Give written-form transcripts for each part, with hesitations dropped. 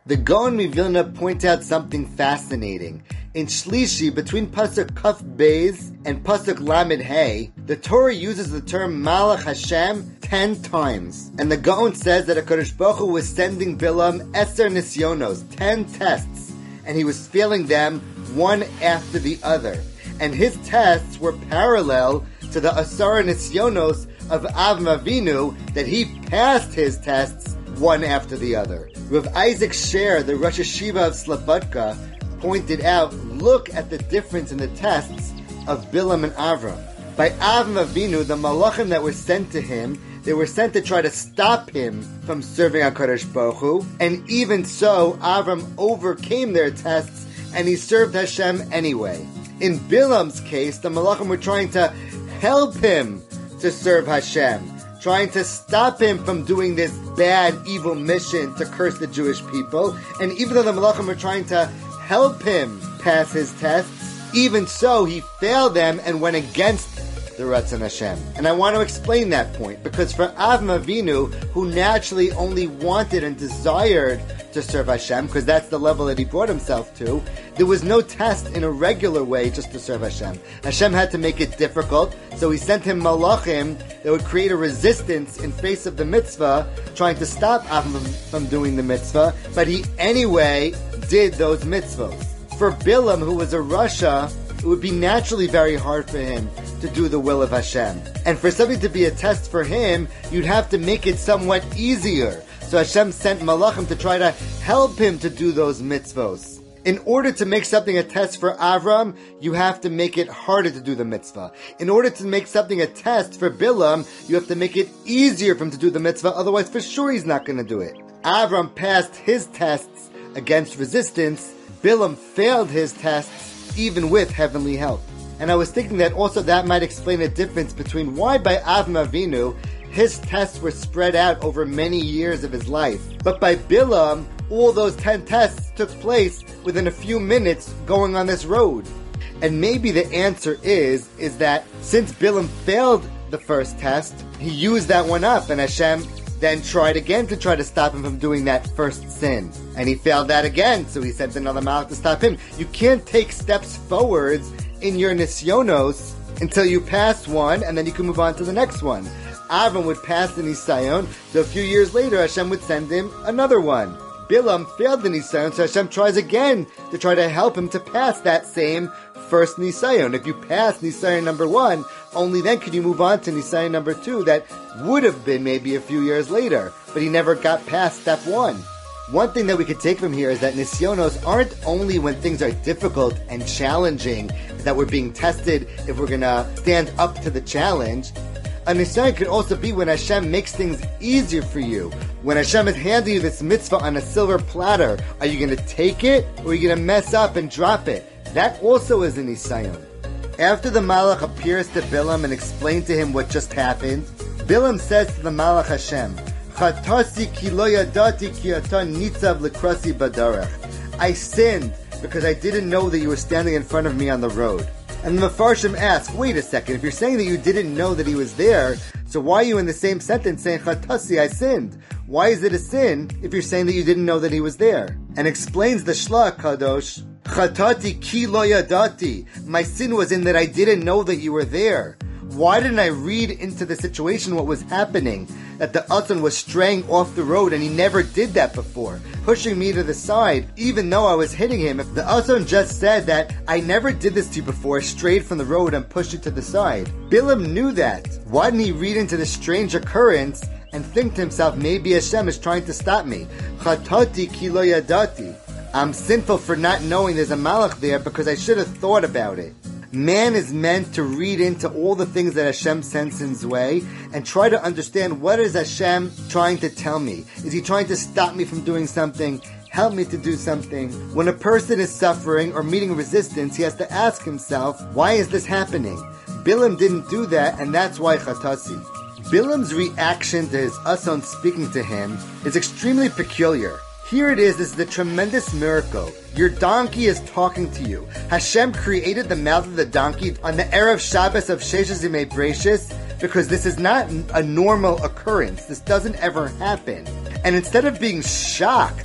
The Gaon Mivilna points out something fascinating. In Shlishi, between Pasuk Kaf Beis and Pasuk Lamed Hey, the Torah uses the term Malach Hashem 10 times. And the Gaon says that HaKadosh Baruch Hu was sending Bilam Eser Nisyonos, 10 tests, and he was failing them one after the other. And his tests were parallel to the Asara Nisyonos of Avram Avinu, that he passed his tests one after the other. Rav Isaac Sher, the Rosh Hashiva of Slobodka, pointed out, look at the difference in the tests of Bilam and Avram. By Avram Avinu, the malachim that were sent to him, they were sent to try to stop him from serving HaKadosh Baruch Hu, and even so, Avram overcame their tests, and he served Hashem anyway. In Bilam's case, the malachim were trying to help him to serve Hashem, trying to stop him from doing this bad, evil mission to curse the Jewish people. And even though the malachim were trying to help him pass his tests, even so, he failed them and went against the Ratzon Hashem. And I want to explain that point, because for Avram Avinu, who naturally only wanted and desired to serve Hashem, because that's the level that he brought himself to, there was no test in a regular way just to serve Hashem. Hashem had to make it difficult, so he sent him malachim that would create a resistance in face of the mitzvah, trying to stop Avram from doing the mitzvah, but he anyway did those mitzvahs. For Bilam, who was a Rasha, it would be naturally very hard for him to do the will of Hashem. And for something to be a test for him, you'd have to make it somewhat easier. So Hashem sent malachim to try to help him to do those mitzvos. In order to make something a test for Avram, you have to make it harder to do the mitzvah. In order to make something a test for Bilam, you have to make it easier for him to do the mitzvah, otherwise for sure he's not going to do it. Avram passed his tests against resistance. Bilam failed his tests even with heavenly help. And I was thinking that also that might explain a difference between why by Avram Avinu his tests were spread out over many years of his life, but by Bilam all those 10 tests took place within a few minutes going on this road. And maybe the answer is that since Bilam failed the first test, he used that one up, and Hashem then tried again to try to stop him from doing that first sin. And he failed that again, so he sent another malach to stop him. You can't take steps forwards in your nisyonos until you pass one, and then you can move on to the next one. Avram would pass the nisayon, so a few years later Hashem would send him another one. Bilam failed the nisayon, so Hashem tries again to try to help him to pass that same first nisayon. If you pass nisayon number 1, only then could you move on to nisayon number 2, that would have been maybe a few years later, but he never got past step 1. One thing that we could take from here is that nisyonos aren't only when things are difficult and challenging that we're being tested if we're going to stand up to the challenge. A nisyon could also be when Hashem makes things easier for you. When Hashem is handing you this mitzvah on a silver platter, are you going to take it or are you going to mess up and drop it? That also is a nisyon. After the malach appears to Bilam and explains to him what just happened, Bilam says to the malach Hashem, Chatasi ki lo yadati ki ata nitzav lekrasi badarech. I sinned because I didn't know that you were standing in front of me on the road. And the Mefarshim ask, wait a second, if you're saying that you didn't know that he was there, so why are you in the same sentence saying, Chatasi, I sinned? Why is it a sin if you're saying that you didn't know that he was there? And explains the Shla Kadosh, Chatati ki lo yadati. My sin was in that I didn't know that you were there. Why didn't I read into the situation what was happening? That the Atzon was straying off the road, and he never did that before, pushing me to the side, even though I was hitting him. If the Atzon just said that, I never did this to you before, strayed from the road and pushed you to the side. Bilam knew that. Why didn't he read into this strange occurrence and think to himself, maybe Hashem is trying to stop me? Chatati ki lo yadati. I'm sinful for not knowing there's a malach there because I should have thought about it. Man is meant to read into all the things that Hashem sends his way and try to understand, what is Hashem trying to tell me? Is he trying to stop me from doing something? Help me to do something? When a person is suffering or meeting resistance, he has to ask himself, why is this happening? Bilam didn't do that, and that's why Chatasi. Bilam's reaction to his Atzon speaking to him is extremely peculiar. Here it is, this is the tremendous miracle. Your donkey is talking to you. Hashem created the mouth of the donkey on the Erev Shabbos of Sheshes Yimei Breishis because this is not a normal occurrence. This doesn't ever happen. And instead of being shocked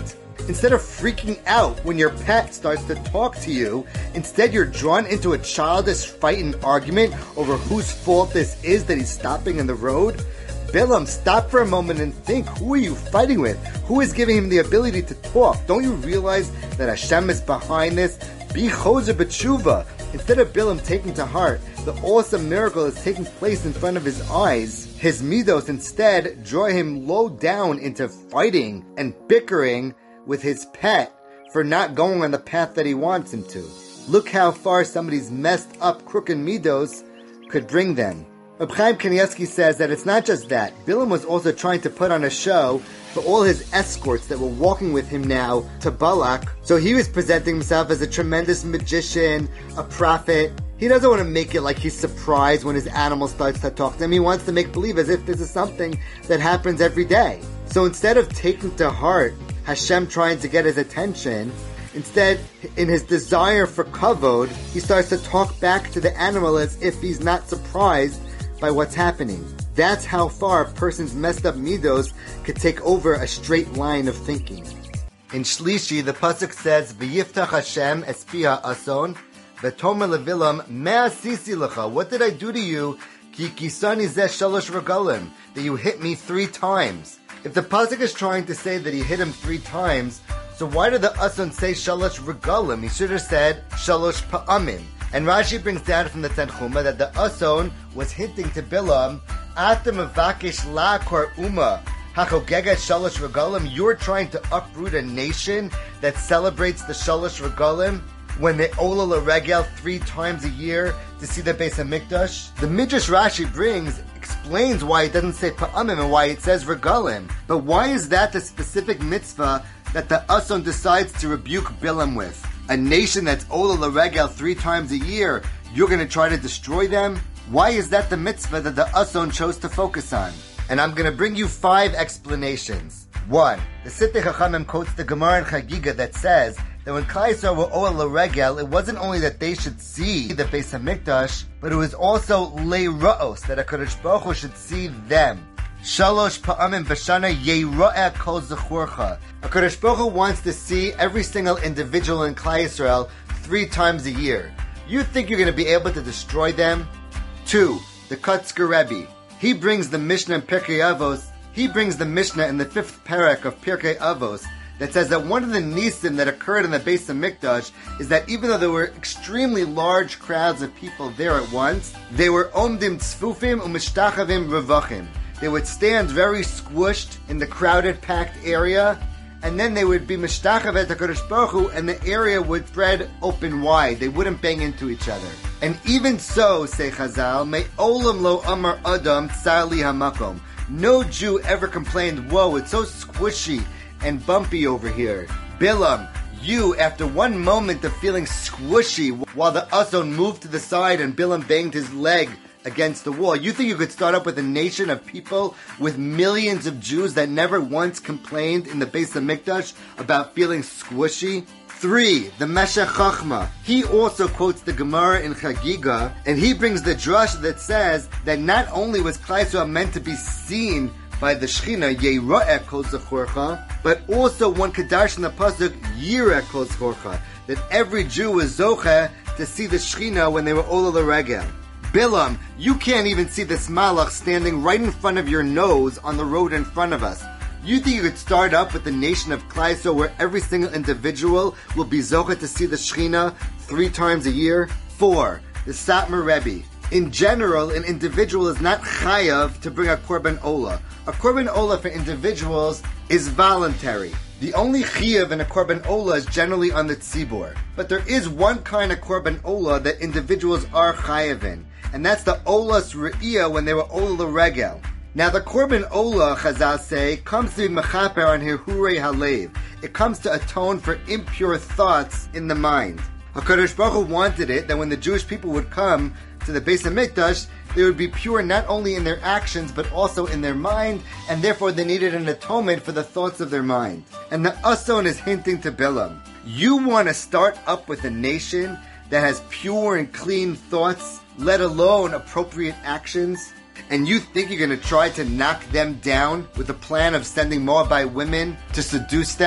Instead of freaking out when your pet starts to talk to you, instead you're drawn into a childish fight and argument over whose fault this is that he's stopping in the road. Bilam, stop for a moment and think, who are you fighting with? Who is giving him the ability to talk? Don't you realize that Hashem is behind this? Be chozer b'tshuva. Instead of Bilam taking to heart the awesome miracle that's taking place in front of his eyes, his midos instead draw him low down into fighting and bickering with his pet for not going on the path that he wants him to. Look how far somebody's messed up crooked midos could bring them. Reb Chaim Kanievsky says that it's not just that. Bilam was also trying to put on a show for all his escorts that were walking with him now to Balak. So he was presenting himself as a tremendous magician, a prophet. He doesn't want to make it like he's surprised when his animal starts to talk to him. He wants to make believe as if this is something that happens every day. So instead of taking to heart Hashem trying to get his attention, instead, in his desire for kavod, he starts to talk back to the animal as if he's not surprised by what's happening. That's how far a person's messed up midos could take over a straight line of thinking. In Shlishi, the pasuk says, "V'yiftach Hashem es pi ha'ason, v'tomer levilam me'asisi lecha." What did I do to you? Ki kisani zeh shalosh regalim, that you hit me 3 times. If the pasuk is trying to say that he hit him 3 times, so why did the ason say shalosh regalim? He should have said shalosh pa'amim. And Rashi brings down from the Tanchuma that the Ason was hinting to Bilam, Atam avakish la kor uma hachogeget shalosh regalim. You're trying to uproot a nation that celebrates the shalosh regalim when they ola l'regel 3 times a year to see the Beis Hamikdash. The Midrash Rashi brings explains why it doesn't say pa'amim and why it says regalim. But why is that the specific mitzvah that the Ason decides to rebuke Bilam with? A nation that's Ola L'Regel 3 times a year, you're going to try to destroy them? Why is that the mitzvah that the Ason chose to focus on? And I'm going to bring you 5 explanations. 1. The Sittei Chachamim quotes the Gemara in Chagiga that says that when Klal Yisrael were Ola L'Regel, it wasn't only that they should see the Beis Hamikdash, but it was also Le'ra'os, that HaKadosh Baruch Hu should see them. Shalosh pa'amim b'shana yeira'eh kol zechurcha. HaKadosh Baruch Hu wants to see every single individual in Klal Yisrael 3 times a year. You think you're going to be able to destroy them? 2. The Kotzker Rebbe. He brings the Mishnah in Pirkei Avos. He brings the Mishnah in the 5th parak of Pirkei Avos that says that one of the nisim that occurred in the Beis Hamikdash is that even though there were extremely large crowds of people there at once, they were omdim tzfufim u'mishtachavim revachim. They would stand very squished in the crowded, packed area, and then they would be mishtachaveh HaKadosh Baruch Hu, and the area would spread open wide. They wouldn't bang into each other. And even so, say Chazal, may olam lo amar adam tsar li hamakom. No Jew ever complained, whoa, it's so squishy and bumpy over here. Bilam, you, after one moment of feeling squishy, while the Ason moved to the side and Bilam banged his leg against the wall, you think you could start up with a nation of people with millions of Jews that never once complained in the Beis Hamikdash about feeling squishy? 3. The Meshech Chachma. He also quotes the Gemara in Chagiga, and he brings the drush that says that not only was Klal Yisrael meant to be seen by the Shechina, Yeira'eh kol zechorcha, but also one Kedarsh in the Pasuk, Yireh kol zechorcha, that every Jew was zocheh to see the Shechina when they were Ola L'Regel. Bilam, you can't even see this malach standing right in front of your nose on the road in front of us. You think you could start up with the nation of Klal Yisrael where every single individual will be zocheh to see the Shechina 3 times a year? 4. The Satmar Rebbe. In general, an individual is not chayav to bring a korban olah. A korban olah for individuals is voluntary. The only chiyav in a korban olah is generally on the tzibur. But there is one kind of korban olah that individuals are chayav in, and that's the olas re'iyah when they were olah l'regel. Now the korban olah, Chazal say, comes to be mechaper on hirhurei halev. It comes to atone for impure thoughts in the mind. HaKadosh Baruch Hu wanted it that when the Jewish people would come to the Beis Hamikdash, they would be pure not only in their actions but also in their mind, and therefore they needed an atonement for the thoughts of their mind. And the Ason is hinting to Bilam, you want to start up with a nation that has pure and clean thoughts, let alone appropriate actions, and you think you're going to try to knock them down with a plan of sending Moabite women to seduce them?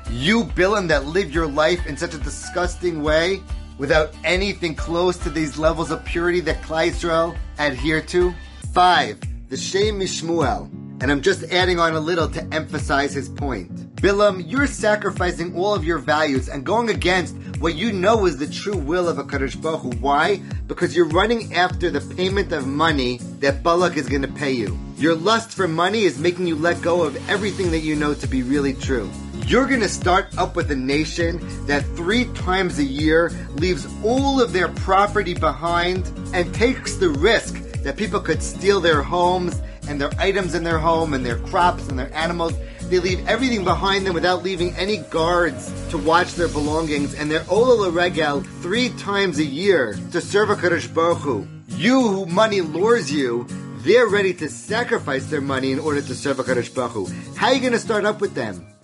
You, Bilam, that live your life in such a disgusting way, without anything close to these levels of purity that Klal Yisrael adhere to. 5. The Shem Mishmuel. And I'm just adding on a little to emphasize his point. Bilam, you're sacrificing all of your values and going against what you know is the true will of HaKadosh Baruch Hu. Why? Because you're running after the payment of money that Balak is going to pay you. Your lust for money is making you let go of everything that you know to be really true. You're going to start up with a nation that 3 times a year leaves all of their property behind and takes the risk that people could steal their homes and their items in their home and their crops and their animals. They leave everything behind them without leaving any guards to watch their belongings, and they're Ola Regel 3 times a year to serve HaKadosh Baruch Hu. You, who money lures you, they're ready to sacrifice their money in order to serve HaKadosh Baruch Hu. How are you going to start up with them?